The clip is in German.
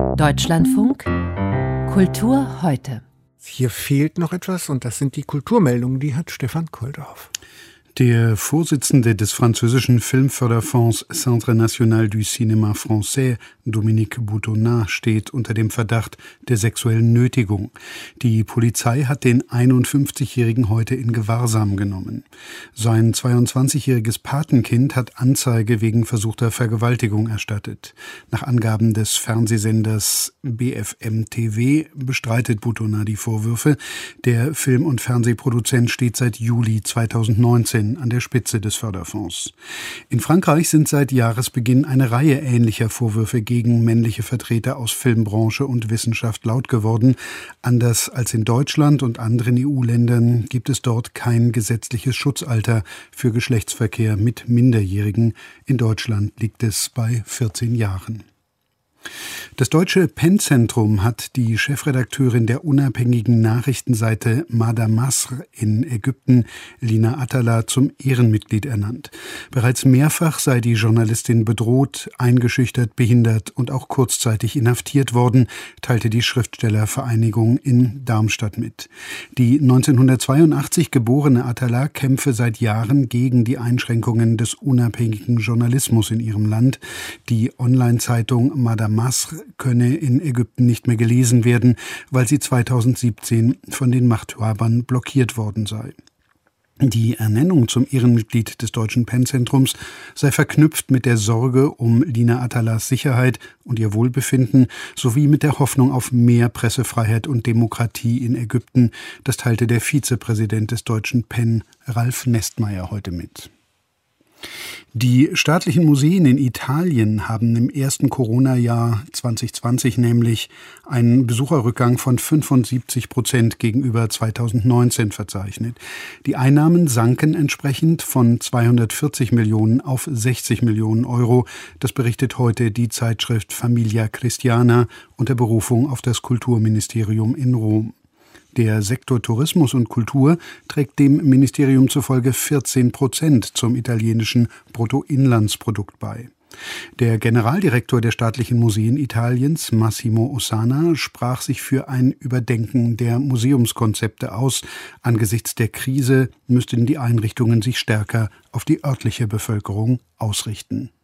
Deutschlandfunk Kultur heute. Hier fehlt noch etwas und das sind die Kulturmeldungen, die hat Stefan Koldorf. Der Vorsitzende des französischen Filmförderfonds Centre National du Cinéma Français, Dominique Boutonnat, steht unter dem Verdacht der sexuellen Nötigung. Die Polizei hat den 51-Jährigen heute in Gewahrsam genommen. Sein 22-jähriges Patenkind hat Anzeige wegen versuchter Vergewaltigung erstattet. Nach Angaben des Fernsehsenders BFM TV bestreitet Boutonnat die Vorwürfe. Der Film- und Fernsehproduzent steht seit Juli 2019 an der Spitze des Förderfonds. In Frankreich sind seit Jahresbeginn eine Reihe ähnlicher Vorwürfe gegen männliche Vertreter aus Filmbranche und Wissenschaft laut geworden. Anders als in Deutschland und anderen EU-Ländern gibt es dort kein gesetzliches Schutzalter für Geschlechtsverkehr mit Minderjährigen. In Deutschland liegt es bei 14 Jahren. Das Deutsche PEN-Zentrum hat die Chefredakteurin der unabhängigen Nachrichtenseite Mada Masr in Ägypten, Lina Atallah, zum Ehrenmitglied ernannt. Bereits mehrfach sei die Journalistin bedroht, eingeschüchtert, behindert und auch kurzzeitig inhaftiert worden, teilte die Schriftstellervereinigung in Darmstadt mit. Die 1982 geborene Atallah kämpfe seit Jahren gegen die Einschränkungen des unabhängigen Journalismus in ihrem Land. Die Online-Zeitung Mada Masr könne in Ägypten nicht mehr gelesen werden, weil sie 2017 von den Machthabern blockiert worden sei. Die Ernennung zum Ehrenmitglied des Deutschen PEN-Zentrums sei verknüpft mit der Sorge um Lina Atallahs Sicherheit und ihr Wohlbefinden sowie mit der Hoffnung auf mehr Pressefreiheit und Demokratie in Ägypten. Das teilte der Vizepräsident des Deutschen PEN, Ralf Nestmeier, heute mit. Die staatlichen Museen in Italien haben im ersten Corona-Jahr 2020 nämlich einen Besucherrückgang von 75% gegenüber 2019 verzeichnet. Die Einnahmen sanken entsprechend von 240 Millionen auf 60 Millionen Euro. Das berichtet heute die Zeitschrift Famiglia Cristiana unter Berufung auf das Kulturministerium in Rom. Der Sektor Tourismus und Kultur trägt dem Ministerium zufolge 14% zum italienischen Bruttoinlandsprodukt bei. Der Generaldirektor der staatlichen Museen Italiens, Massimo Ossana, sprach sich für ein Überdenken der Museumskonzepte aus. Angesichts der Krise müssten die Einrichtungen sich stärker auf die örtliche Bevölkerung ausrichten.